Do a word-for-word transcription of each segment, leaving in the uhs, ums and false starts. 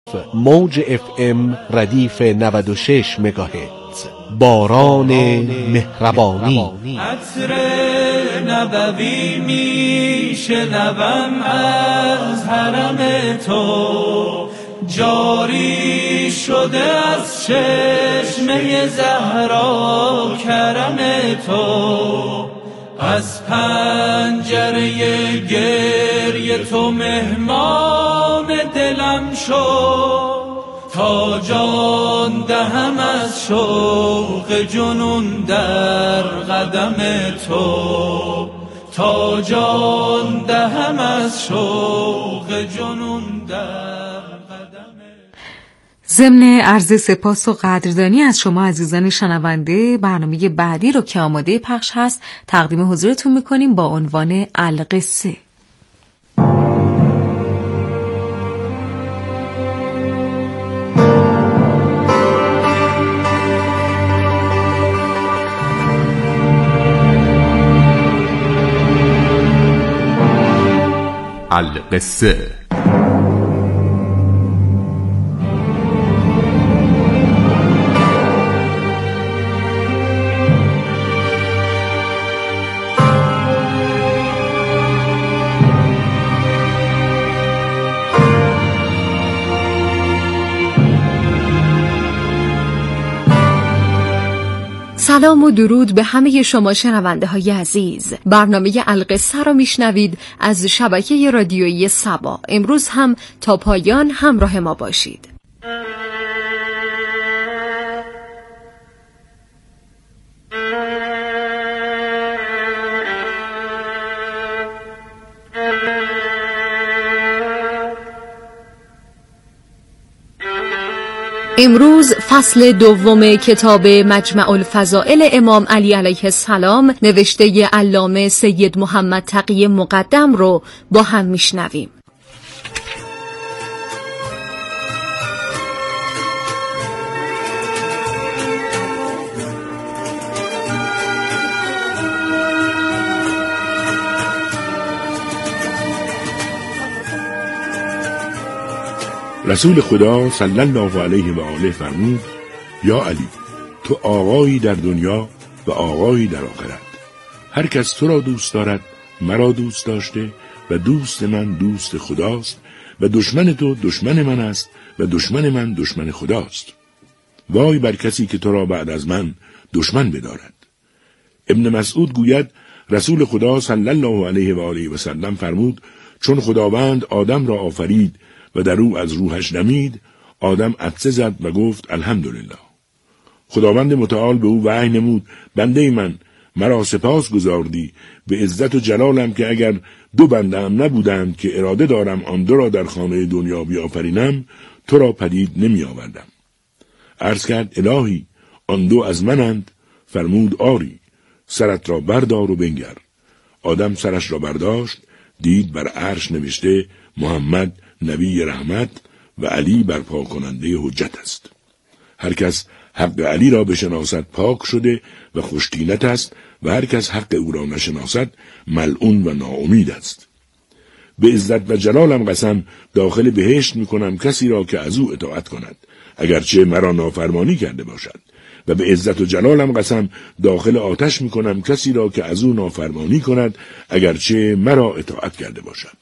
موج اف ام ردیف نود و شش مگاهرتز. باران مهربانی. عطر نبوی می شنوم از حرم تو، جاری شده از چشمه زهرا کرم تو. از پنجره گریه تو مهمان دلم شو، تا جان دهم از شوق جنون در قدم تو، تا جان دهم از شوق جنون در قدم. ضمن عرض سپاس و قدردانی از شما عزیزان شنونده، برنامه بعدی رو که آماده پخش هست تقدیم حضورتون میکنیم با عنوان القصه. القصه. سلام و درود به همه شما شنونده های عزیز. برنامه القصه را میشنوید از شبکه رادیویی سبا. امروز هم تا پایان همراه ما باشید. امروز فصل دوم کتاب مجمع الفضائل امام علی علیه السلام نوشته علامه سید محمد تقی مقدم رو با هم میشنویم. رسول خدا صلی الله علیه و آله فرمود: یا علی، تو آقایی در دنیا و آقایی در آخرت. هر کس تو را دوست دارد مرا دوست داشته و دوست من دوست خداست و دشمن تو دشمن من است و دشمن من دشمن خداست. وای بر کسی که تو را بعد از من دشمن بدارد. ابن مسعود گوید رسول خدا صلی الله علیه و آله و سلم فرمود: چون خداوند آدم را آفرید و در او از روحش دمید، آدم عطسه زد و گفت الحمدلله. خداوند متعال به او وحی نمود: بنده من، مرا سپاس گزاردی به عزت و جلالم که اگر دو بنده هم نبودند که اراده دارم آن دو را در خانه دنیا بیافرینم، تو را پدید نمی آوردم. عرض کرد الهی آن دو از منند؟ فرمود آری، سرت را بردار و بنگر. آدم سرش را برداشت، دید بر عرش نوشته محمد نبی رحمت و علی برپا کننده حجت است. هر کس حق علی را بشناسد پاک شده و خوشطینت است و هر کس حق او را نشناسد ملعون و ناامید است. به عزت و جلالم قسم داخل بهشت می کنم کسی را که از او اطاعت کند اگرچه مرا نافرمانی کرده باشد، و به عزت و جلالم قسم داخل آتش می کنم کسی را که از او نافرمانی کند اگرچه مرا اطاعت کرده باشد.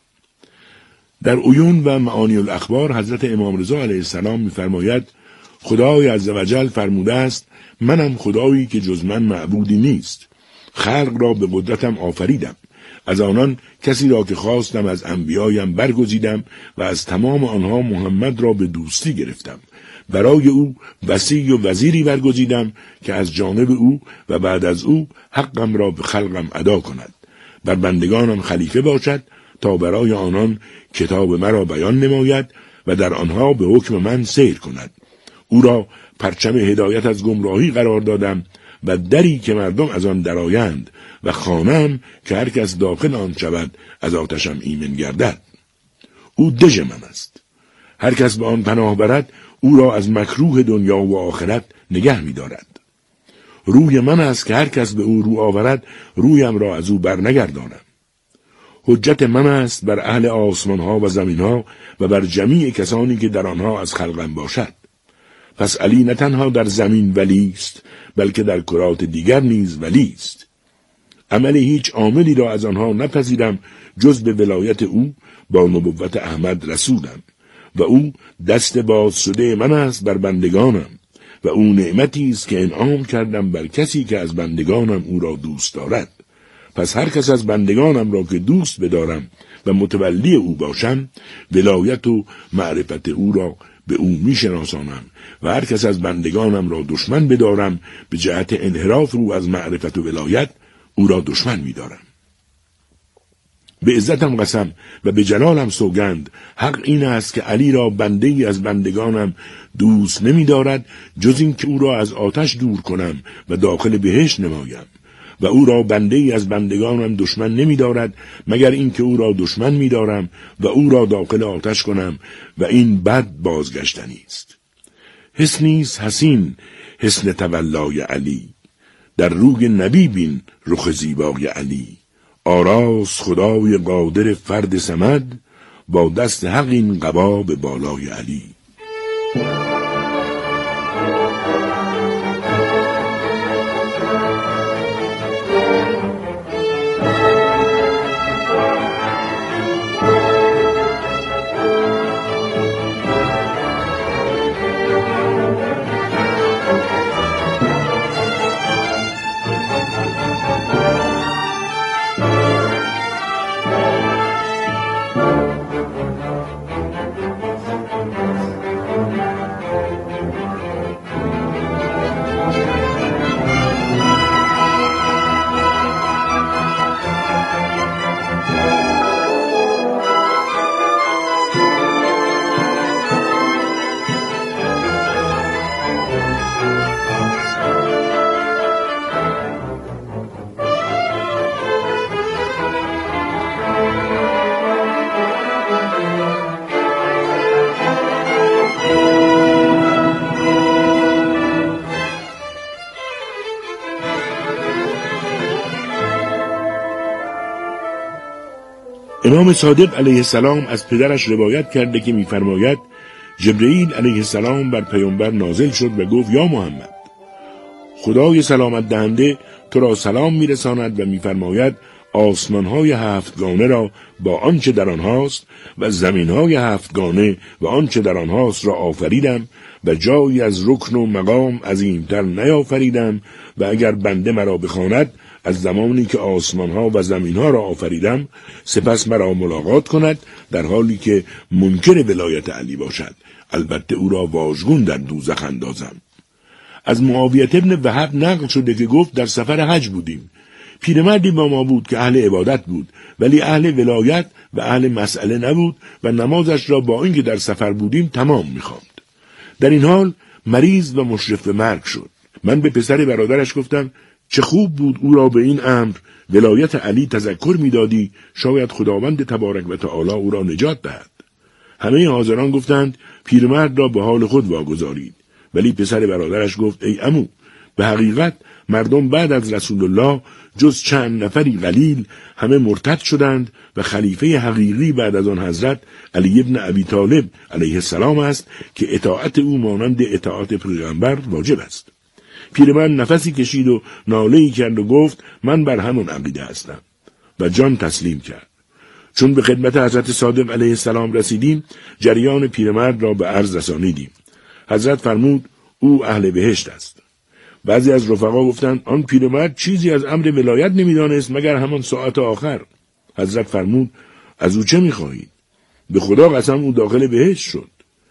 در عیون و معانی الاخبار حضرت امام رضا علیه السلام می‌فرماید خدای عزوجل فرموده است منم خدایی که جز من معبودی نیست. خلق را به قدرتم آفریدم، از آنان کسی را که خواستم از انبیایم برگزیدم و از تمام آنها محمد را به دوستی گرفتم. برای او وصی و وزیری برگزیدم که از جانب او و بعد از او حقم را به خلقم ادا کند، بر بندگانم خلیفه باشد تا برای آنان کتاب مرا بیان نماید و در آنها به حکم من سیر کند. او را پرچم هدایت از گمراهی قرار دادم و دری که مردم از آن درآیند و خانه‌ام که هر کس داخل آن شود از آتشم ایمن گردد. او دژ من است. هر کس به آن پناه برد او را از مکروه دنیا و آخرت نگه می دارد. روی من است که هر کس به او رو آورد رویم را از او بر نگردانم. حجت من است بر اهل آسمان ها و زمین ها و بر جمیع کسانی که در آنها از خلقم باشد. پس علی نه تنها در زمین ولی است، بلکه در کرات دیگر نیز ولی است. عمل هیچ عاملی را از آنها نپذیرم جز به ولایت او با نبوت احمد رسولم و او دست باز شده من است بر بندگانم و او نعمتی است که انعام کردم بر کسی که از بندگانم او را دوست دارد. پس هر کس از بندگانم را که دوست بدارم و متولی او باشم، ولایت و معرفت او را به او می شناسانم و هر کس از بندگانم را دشمن بدارم به جهت انحراف او از معرفت و ولایت، او را دشمن می دارم. به عزتم قسم و به جلالم سوگند، حق این است که علی را بنده ای از بندگانم دوست نمی دارد جز این که او را از آتش دور کنم و داخل بهشت نمایم، و او را بنده ای از بندگانم دشمن نمی دارد مگر این که او را دشمن می دارم و او را داخل آتش کنم و این بد بازگشتنی است. حسنیست حسین حسن تولای علی، در روی نبی بین رخ زیبای علی. آراس خدای قادر فرد صمد، با دست حق این قبا به بالای علی. امام صادق علیه السلام از پدرش روایت کرده که می‌فرماید جبرئیل علیه السلام بر پیامبر نازل شد و گفت یا محمد، خدای سلامت دهنده تو را سلام می‌رساند و می‌فرماید آسمان‌های هفتگانه را با آنچه در آنهاست و زمین‌های هفتگانه و آنچه در آنهاست را آفریدم و جایی از رکن و مقام عظیم‌تر نیافریدم و اگر بنده مرا بخواند از زمانی که آسمان‌ها و زمین‌ها را آفریدم سپس مرا ملاقات کند در حالی که منکر ولایت علی باشد، البته او را واژگون در دوزخ اندازم. از معاویه ابن وهب نقل شده که گفت در سفر حج بودیم. پیرمردی با ما بود که اهل عبادت بود ولی اهل ولایت و اهل مسئله نبود و نمازش را با اینکه در سفر بودیم تمام می‌خواند. در این حال مریض و مشرف به مرگ شد. من به پسر برادرش گفتم چه خوب بود او را به این امر ولایت علی تذکر می‌دادی، شاید خداوند تبارک و تعالی او را نجات دهد. همه حاضران گفتند پیرمرد را به حال خود واگذارید، ولی پسر برادرش گفت ای عمو، به حقیقت مردم بعد از رسول الله جز چند نفری قلیل همه مرتد شدند و خلیفه حقیقی بعد از آن حضرت علی ابن ابی طالب علیه السلام است که اطاعت او مانند اطاعت پیغمبر واجب است. پیرمرد نفسی کشید و ناله‌ای کرد و گفت من بر همون عقیده هستم و جان تسلیم کرد. چون به خدمت حضرت صادق علیه السلام رسیدیم جریان پیرمرد را به عرض رسانیدیم. حضرت فرمود او اهل بهشت است. بعضی از رفقا گفتند آن پیرمرد چیزی از امر ولایت نمیدانست مگر همان ساعت آخر. حضرت فرمود از او چه میخواهید؟ به خدا قسم او داخل بهشت شد.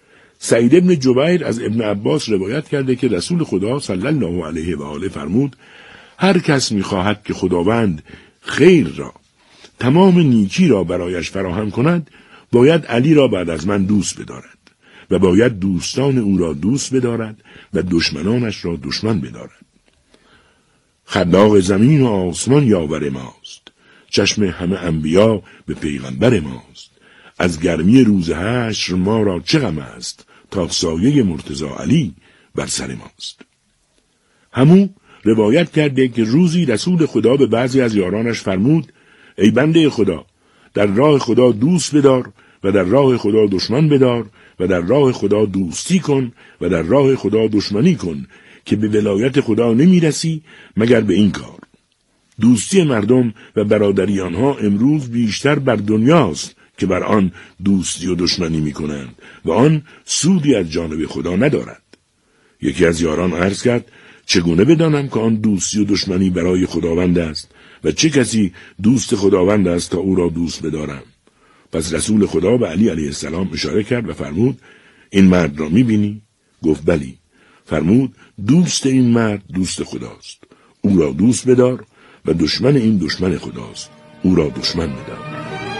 سعید ابن جبیر از ابن عباس روایت کرده که رسول خدا صلی الله علیه و آله فرمود هر کس میخواهد که خداوند خیر را تمام نیکی را برایش فراهم کند باید علی را بعد از من دوست بدارد و باید دوستان او را دوست بدارد و دشمنانش را دشمن بدارد. خلاق زمین و آسمان یاور ماست، چشم همه انبیا به پیغمبر ماست. از گرمی روز حشر ما را چه غم است تا سایه مرتضی علی بر سر ماست. همو روایت کرده که روزی رسول خدا به بعضی از یارانش فرمود ای بنده خدا، در راه خدا دوست بدار و در راه خدا دشمن بدار و در راه خدا دوستی کن و در راه خدا دشمنی کن که به ولایت خدا نمیرسی مگر به این کار. دوستی مردم و برادری آنها امروز بیشتر بر دنیاست که بر آن دوستی و دشمنی میکنند و آن سودی از جانب خدا ندارد. یکی از یاران عرض کرد چگونه بدانم که آن دوستی و دشمنی برای خداوند است و چه کسی دوست خداوند است تا او را دوست بدارم؟ پس رسول خدا به علی علیه السلام اشاره کرد و فرمود این مرد را میبینی؟ گفت بلی. فرمود دوست این مرد دوست خداست، او را دوست بدار و دشمن این دشمن خداست، او را دشمن بدار.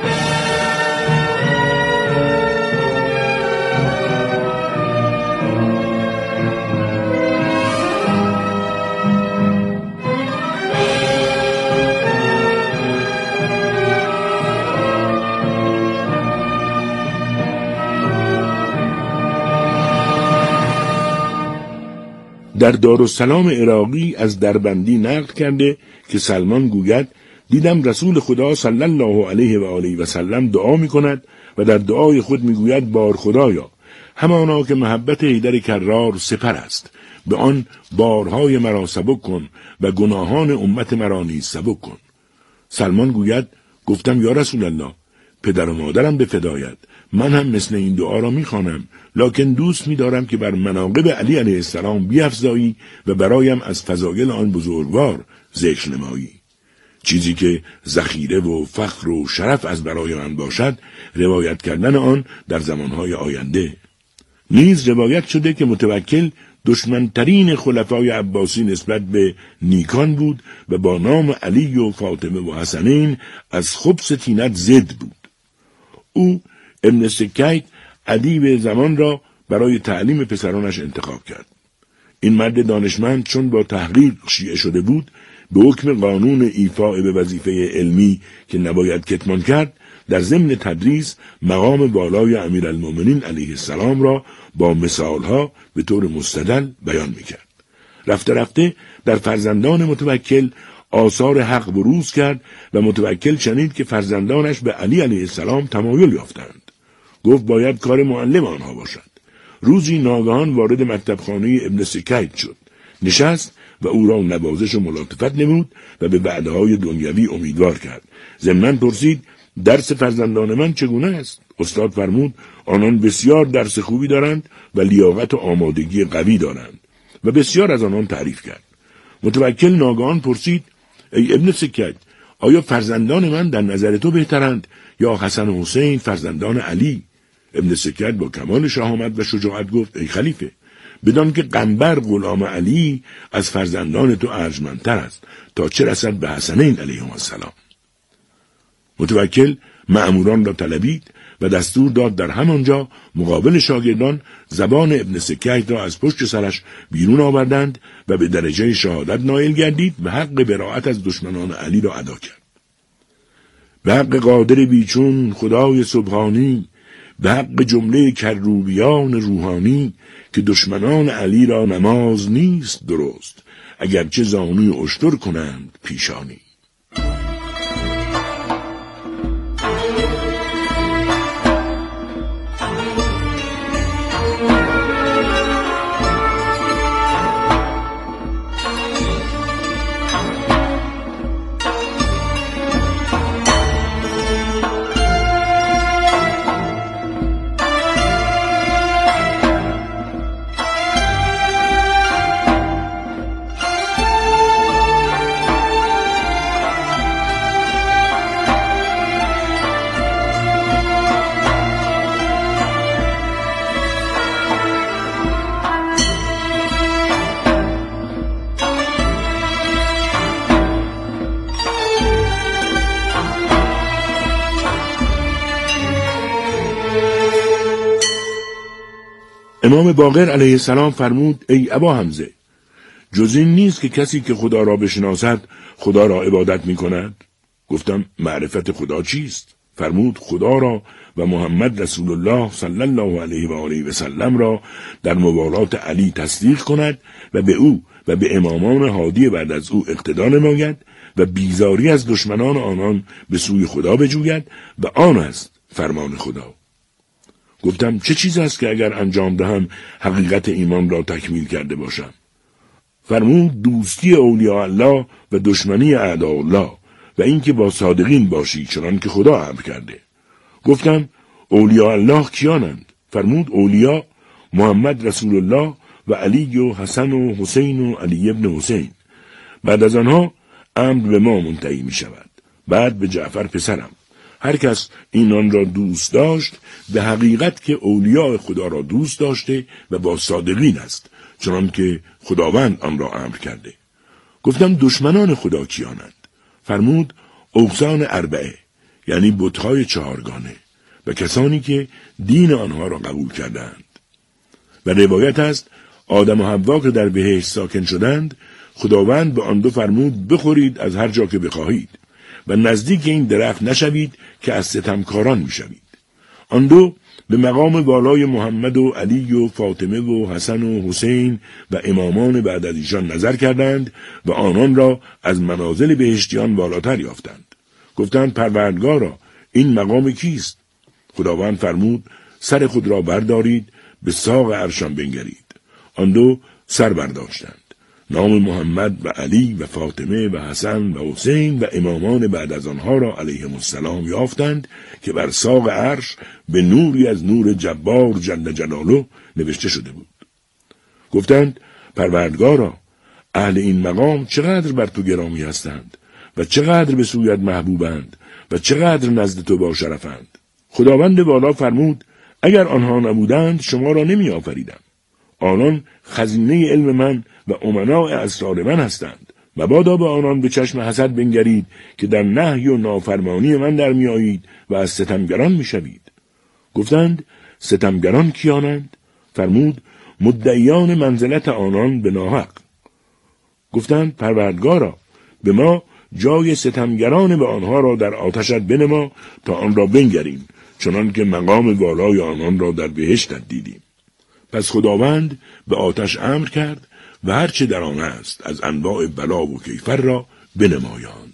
در دارالسلام عراقی از دربندی نقل کرده که سلمان گوید دیدم رسول خدا صلی الله علیه و آله و سلم دعا می کند و در دعای خود می گوید بار خدایا همانا که محبت حیدر کرار سپر است به آن بارهای مرا سبک کن و گناهان امت مرا نیز سبک کن. سلمان گوید گفتم یا رسول الله پدر و مادرم به فدایت من هم مثل این دعا را میخوانم، لکن دوست می‌دارم که بر مناقب علی علیه السلام بیفزایی و برایم از فضایل آن بزرگوار ذکر نمایی. چیزی که ذخیره و فخر و شرف از برای من باشد روایت کردن آن در زمانهای آینده. نیز روایت شده که متوکل دشمنترین خلفای عباسی نسبت به نیکان بود و با نام علی و فاطمه و حسنین از خبث طینت ضد بود. او ابن سکیت ادیب زمان را برای تعلیم پسرانش انتخاب کرد. این مرد دانشمند چون با تحقیق شیعه شده بود به حکم قانون ایفاء به وظیفه علمی که نباید کتمان کرد در ضمن تدریس مقام بالای امیرالمومنین علیه السلام را با مثالها به طور مستدل بیان میکرد. رفته رفته در فرزندان متوکل آثار حق بروز کرد و متوکل شنید که فرزندانش به علی علیه السلام تمایل یافتند. گفت باید کار معلم آنها باشد. روزی ناگهان وارد مکتبخانه ابن سکیت شد. نشست و او را نوازش و ملاطفت نمود و به وعده‌های دنیوی امیدوار کرد. ضمناً پرسید درس فرزندان من چگونه است؟ استاد فرمود آنان بسیار درس خوبی دارند و لیاقت و آمادگی قوی دارند و بسیار از آنان تعریف کرد. متوکل ناگهان پرسید ای ابن سکیت آیا فرزندان من در نظر تو بهترند یا حسن و حسین فرزندان علی؟ ابن سکیت با کمال شهامت و شجاعت گفت ای خلیفه بدان که قنبر غلام علی از فرزندان تو ارجمندتر است تا چه رسد به حسنین علیهم السلام. متوکل مأموران را طلبید و دستور داد در همانجا مقابل شاگردان زبان ابن سکیت را از پشت سرش بیرون آوردند و به درجه شهادت نائل گردید و حق براءت از دشمنان علی را ادا کرد. به حق قادر بیچون خدای سبحانی، به حق جمله کروبیان روحانی که دشمنان علی را نماز نیست درست اگرچه زانوی اشتر کنند پیشانی. امام باقر علیه السلام فرمود ای ابا حمزه جز این نیست که کسی که خدا را بشناسد خدا را عبادت می کند؟ گفتم معرفت خدا چیست؟ فرمود خدا را و محمد رسول الله صلی الله علیه و آله و سلم را در موالات علی تصدیق کند و به او و به امامان هادی بعد از او اقتدا نماید و بیزاری از دشمنان آنان به سوی خدا بجوید و آن است فرمان خدا. گفتم چه چیز است که اگر انجام دهم حقیقت ایمان را تکمیل کرده باشم؟ فرمود دوستی اولیاء الله و دشمنی اعداء الله و اینکه با صادقین باشی چنان که خدا امر کرده. گفتم اولیاء الله کیانند؟ فرمود اولیا محمد رسول الله و علی و حسن و حسین و علی ابن حسین. بعد از آنها امر به ما منتهی می شود، بعد به جعفر پسرم. هر کس اینان را دوست داشت به حقیقت که اولیاء خدا را دوست داشته و با صادقین است چنان که خداوند آن را امر کرده. گفتم دشمنان خدا کیانند؟ فرمود اوثان اربعه، یعنی بت‌های چهارگانه و کسانی که دین آنها را قبول کردند. و روایت است آدم و حوا که در بهشت ساکن شدند خداوند به آن دو فرمود بخورید از هر جا که بخواهید و نزدیک این درخت نشوید که از ستمکاران میشوید. آن دو به مقام والای محمد و علی و فاطمه و حسن و حسین و امامان بعد از ایشان نظر کردند و آنان را از منازل بهشتیان بالاتر یافتند. گفتند پروردگارا این مقام کیست؟ خداوند فرمود سر خود را بردارید به ساق عرشان بنگرید. آن دو سر برداشتند. نام محمد و علی و فاطمه و حسن و حسین و امامان بعد از آنها را علیهم السلام یافتند که بر ساق عرش به نوری از نور جبار جل جلاله نوشته شده بود. گفتند پروردگارا اهل این مقام چقدر بر تو گرامی هستند و چقدر به سویت محبوبند و چقدر نزد تو با شرفند. خداوند والا فرمود اگر آنها نبودند شما را نمی آفریدم. آنان خزینه علم من و امناء اسرار من هستند. مبادا به آنان به چشم حسد بنگرید که در نهی و نافرمانی من در می آیید و از ستمگران می شوید. گفتند ستمگران کیانند؟ فرمود مدعیان منزلت آنان به ناحق. گفتند پروردگارا به ما جای ستمگران به آنها را در آتشت بنما تا آن را بنگریم چنان که مقام والای آنان را در بهشتت دیدیم. پس خداوند به آتش امر کرد و هرچه در آن است از انواع بلا و کیفر را بنمایاند.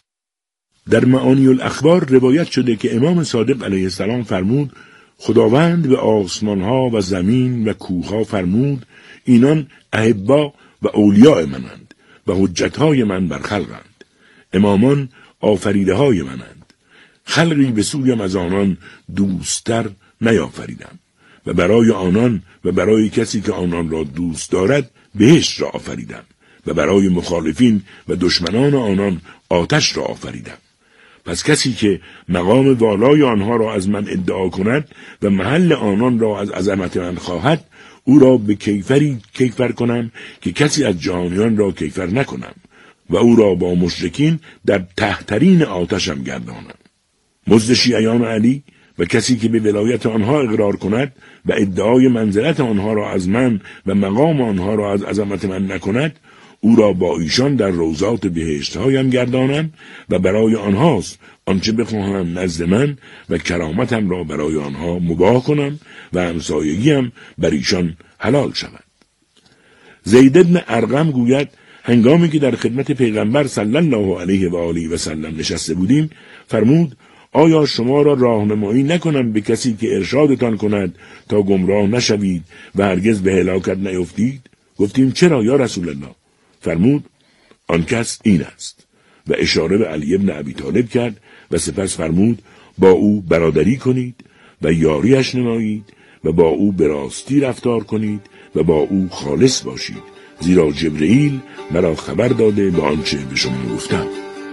در معانی الاخبار روایت شده که امام صادق علیه السلام فرمود خداوند به آسمانها و زمین و کوهها فرمود اینان احبا و اولیاء منند و حجتهای من بر خلقند. امامان آفریده های منند. خلقی به سویم از آنان دوستر نیافریدم و برای آنان و برای کسی که آنان را دوست دارد بهشت را آفریدم و برای مخالفین و دشمنان آنان آتش را آفریدم. پس کسی که مقام والای آنها را از من ادعا کند و محل آنان را از عظمت من خواهد او را به کیفری کیفر کنم که کسی از جهانیان را کیفر نکنم و او را با مشرکین در تحترین آتشم گردانم. مزد شیعیان علی و کسی که به ولایت آنها اقرار کند و ادعای منزلت آنها را از من و مقام آنها را از عظمت من نکند او را با ایشان در روضات بهشت‌هایم گردانم و برای آنهاست آنچه بخواهم نزد من و کرامتم را برای آنها مباح کنم و همسایگیم بر ایشان حلال شود. زید بن ارقم گوید هنگامی که در خدمت پیغمبر صلی الله علیه و آله و سلم نشسته بودیم فرمود آیا شما را راهنمایی نکنم به کسی که ارشادتان کند تا گمراه نشوید و هرگز به هلاکت نیفتید؟ گفتیم چرا یا رسول الله؟ فرمود آن کس این است و اشاره به علی ابن ابی طالب کرد و سپس فرمود با او برادری کنید و یاریش نمایید و با او به راستی رفتار کنید و با او خالص باشید زیرا جبرئیل مرا خبر داده به آنچه به شما گفتم.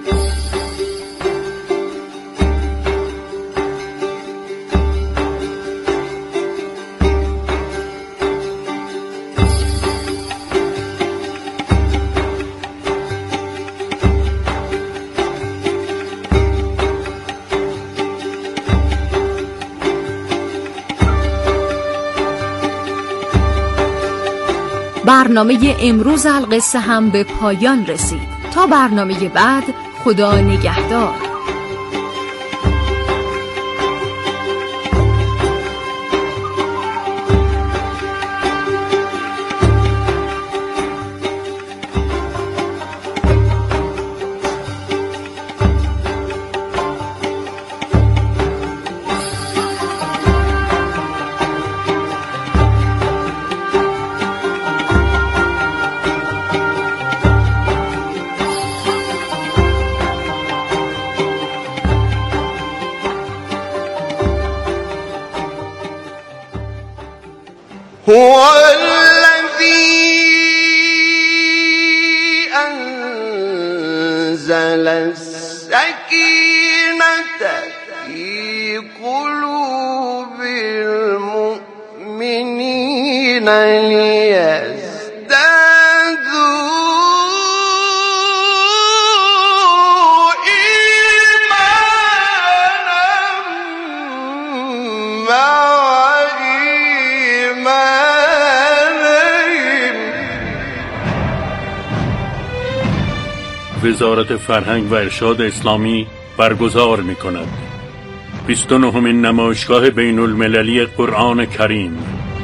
برنامه امروز القصه هم به پایان رسید. تا برنامه بعد خدا نگهدار. هو الذي أنزل السكينة في قلوب المؤمنين ليزدادوا وزارت فرهنگ و ارشاد اسلامی برگزار می کند بیست و نهمین نمایشگاه بین المللی قرآن کریم.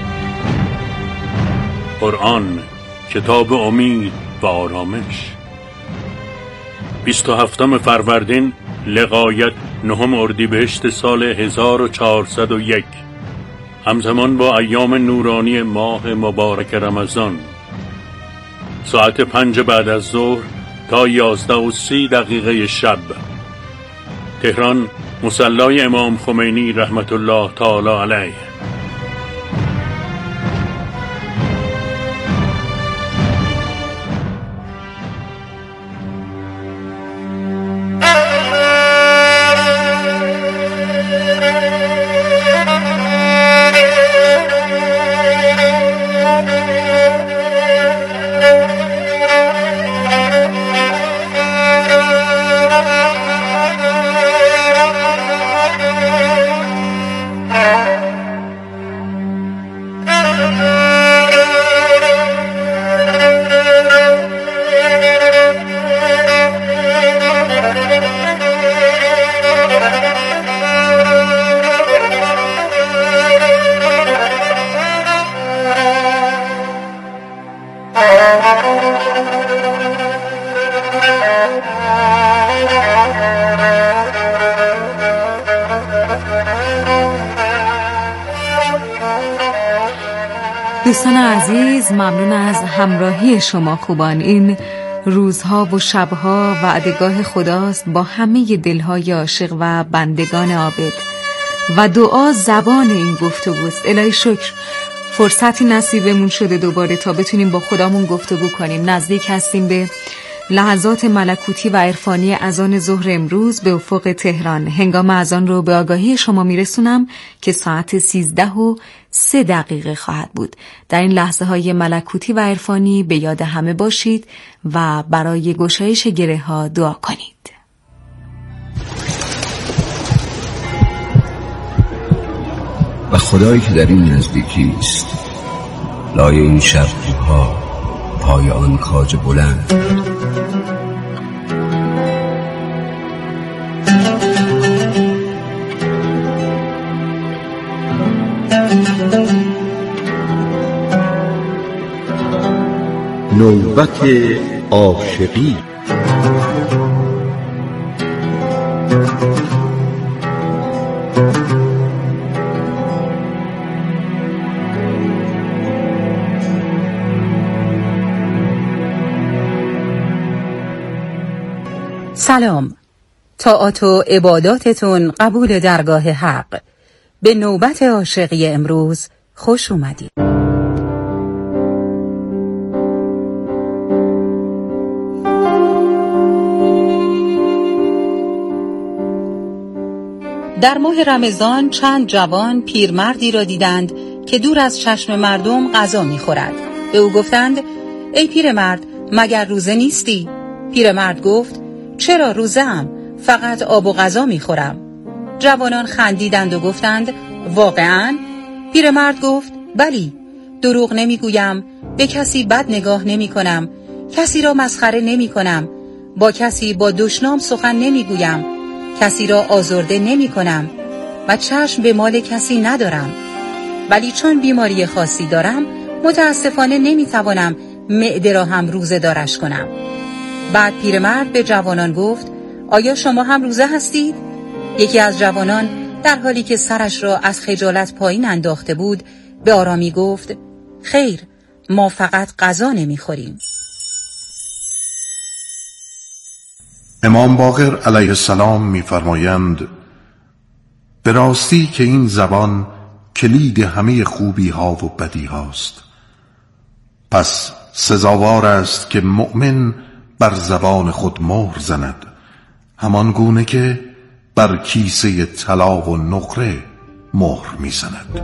قرآن کتاب امید و آرامش. بیست و هفتم فروردین لغایت نهم اردیبهشت سال هزار و چهارصد و یک، همزمان با ایام نورانی ماه مبارک رمضان، ساعت پنج بعد از ظهر تا یازده و سی دقیقه شب. تهران، مصلی امام خمینی رحمت الله تعالی علیه. دوستان عزیز، ممنون از همراهی شما خوبان. این روزها و شبها وعدگاه خداست با همه دلهای عاشق و بندگان عابد و دعا زبان این گفتگوست. الهی شکر فرصتی نصیبمون شده دوباره تا بتونیم با خدامون گفتگو کنیم. نزدیک هستیم به لحظات ملکوتی و عرفانی اذان ظهر امروز به افق تهران. هنگام اذان رو به آگاهی شما میرسونم که ساعت سیزده و سه دقیقه خواهد بود. در این لحظه های ملکوتی و عرفانی به یاد همه باشید و برای گشایش گره ها دعا کنید. و خدایی که در این نزدیکی است، لای این شب‌ها، پای آن کاج بلند، نوبت عاشقی. سلام، طاعات و عباداتتون قبول درگاه حق. به نوبت عاشقی امروز خوش اومدید. در ماه رمضان چند جوان پیرمردی را دیدند که دور از چشم مردم غذا می‌خورد. به او گفتند: ای پیرمرد، مگر روزه نیستی؟ پیرمرد گفت: چرا روزه‌ام؟ فقط آب و غذا می‌خورم. جوانان خندیدند و گفتند: واقعاً؟ پیرمرد گفت: بلی، دروغ نمی‌گویم، به کسی بد نگاه نمی‌کنم، کسی را مسخره نمی‌کنم، با کسی با دشنام سخن نمی‌گویم، کسی را آزرده نمی‌کنم و چشم به مال کسی ندارم. ولی چون بیماری خاصی دارم، متاسفانه نمی‌توانم معده را هم روزه دارش کنم. بعد پیرمرد به جوانان گفت: آیا شما هم روزه هستید؟ یکی از جوانان در حالی که سرش را از خجالت پایین انداخته بود به آرامی گفت: خیر، ما فقط غذا نمیخوریم. امام باقر علیه السلام می‌فرمایند: به راستی که این زبان کلید همه خوبی ها و بدی هاست. پس سزاوار است که مؤمن بر زبان خود مهر زند، همان گونه که بر کیسه طلا و نقره مهر میزند.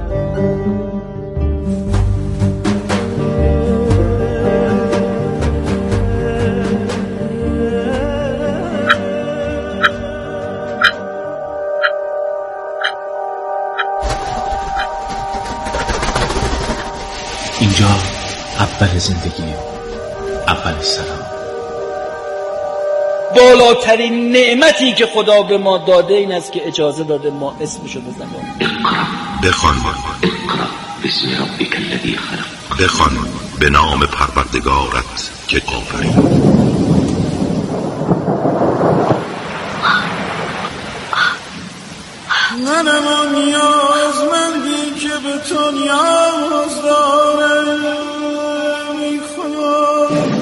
اینجا اول زندگی، اول سلام. بالاترین نعمتی که خدا به ما داده این است که اجازه داده ما اسمشو بزنیم. بخوان بسم ربک الذی خلق. بخوان به نام پروردگارت که آفرید. منم نیازمندی که به تو نیاز دارم، میخوام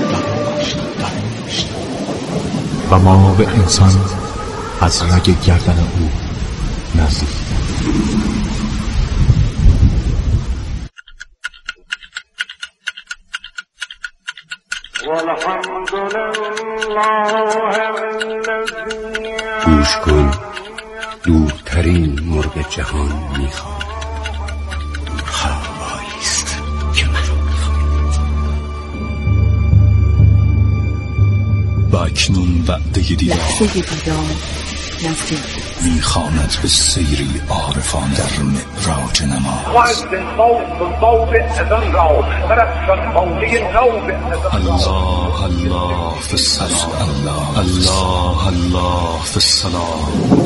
و ما به انسان از رگ گردن او نزدیک. گوش کن، دورترین مرغ جهان میخواد. هوایی است که مرا میخواد. و اکنون وعده دیدار لحظه دیدار نزدیک میخواند به سیری عارفان در معراج نماز. الله الله فی الصلاة، الله الله الله فی الصلاة.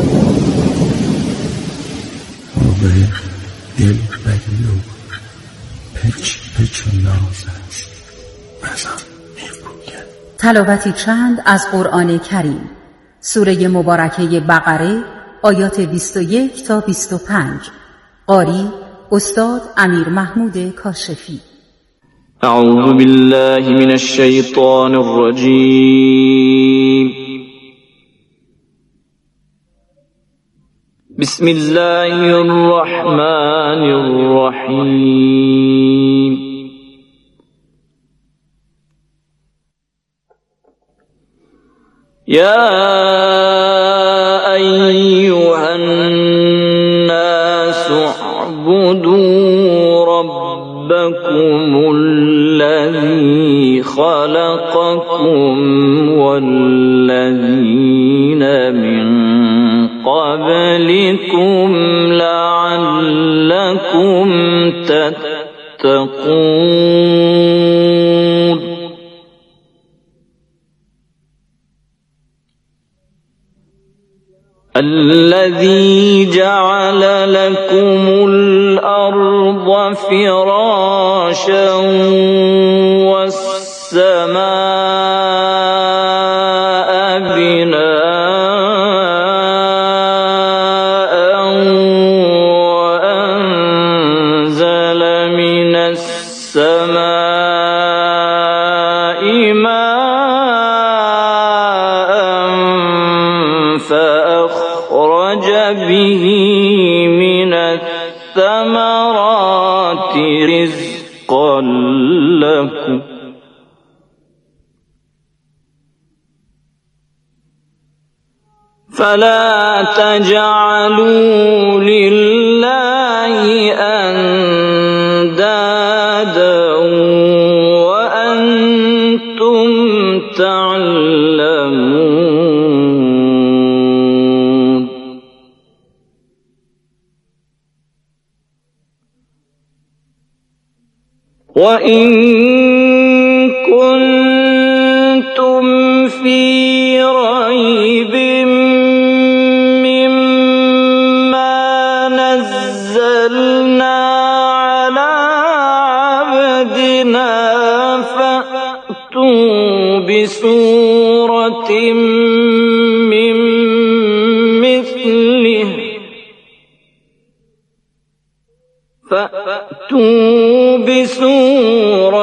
موقع دل بدی و پچ پچ و ناز است ازم میگوید. تلاوتی چند از قرآن کریم، سوره مبارکه بقره، آیات بیست و یک تا بیست و پنج. قاری استاد امیر محمود کاشفی. اعوذ بالله من الشیطان الرجیم. بسم الله الرحمن الرحیم. یا ایها الناس اعبدوا ربکم الذی خلقکم والذین من قبلكم لعلكم تتقون. الذي جعل لكم الأرض فراشا والسماء بناء وأنزل من السماء ماء فأخرج به من الثمرات رزقا لكم فلا تجعلوا لله أندادا وأنتم تعلمون. وإن كنتم في ريب مما نزلنا على عبدنا فأتوا بسورة